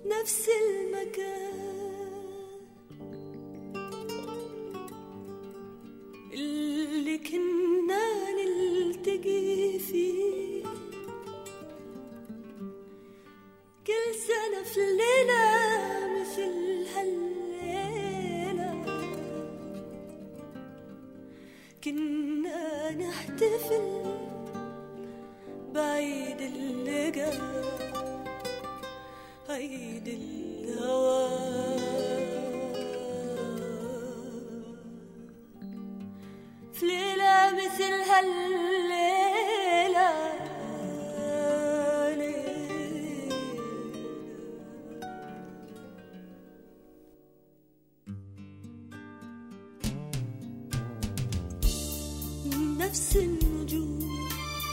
نفس المكان اللي كنا نلتقي فيه كل سنة في الليلة مثل هالليلة كنا نحتفل بعيد اللقاء عيد الهوى في ليلة مثل هالليلة نفس النجوم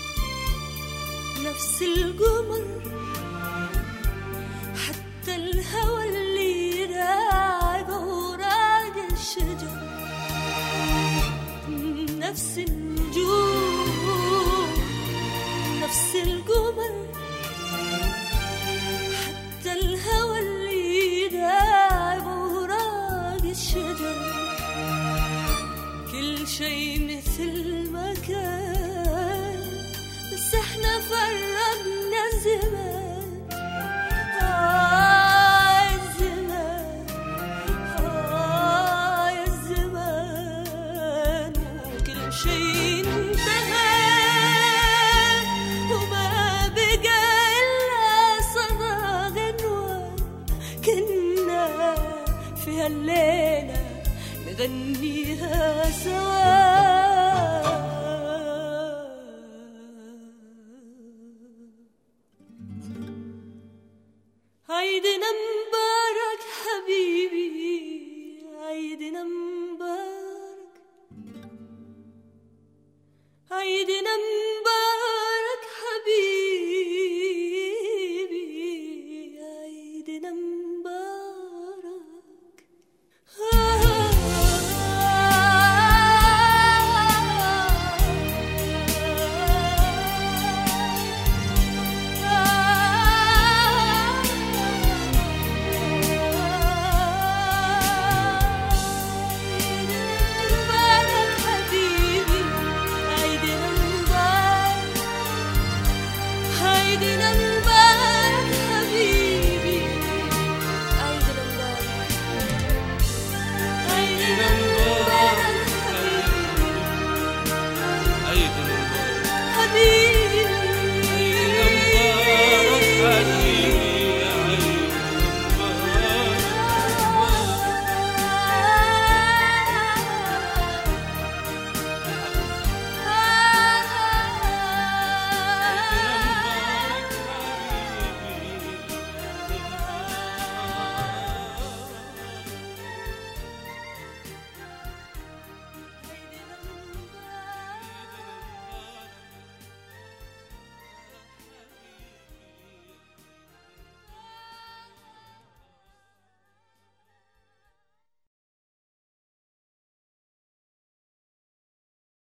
نفس القمر حتى الهوى اللي راق وراق الشجر نفس النجوم نفس القمر حتى الهوى اللي راق وراق الشجر كل شيء مثل ما كان بس احنا فرقنا الزمان الزمان وكل شيء انتهى وما بقى إلا صدى غنوة كنا في هالليلة نغنيها سوا هيدي نمبر